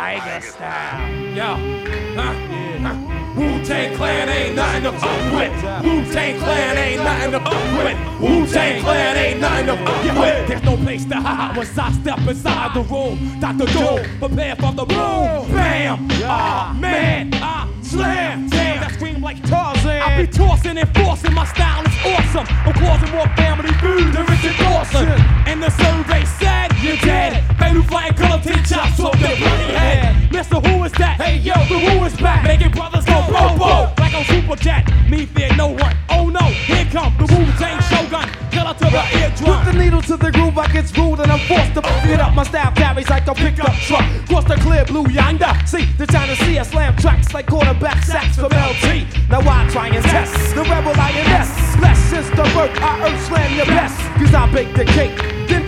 Tiger style. Yo, Wu-Tang Clan ain't nothing to fuck with. Wu-Tang Clan ain't nothing to fuck with. Wu-Tang Clan ain't nothing to fuck with. There's no place to hide once I step inside the room. Dr. Doom, prepare for the boom. Bam! Ah, man! Ah, slam! Damn, that scream like Tarzan. I be tossing and forcing, my style is awesome. I'm causing more family food than Richard Dawson. And the survey said, you're dead. Fatal flying color tin chops off your bloody head. Mr. Who is that? Hey yo, the Who is back. Making brothers go bobo like on Superjet. Me fear no one. Oh no, here come the Wu-Tang Shogun. Killer to the eardrum. Put the needle to the groove, I get screwed and I'm forced to beat up. My style carries like a pickup truck. Cross the clear blue yonder. See, the China Sea, I slam tracks like quarterback sacks from LT. Now I try and test the rebel INS. Less since the birth, I earth slam your best. Cause I bake the cake.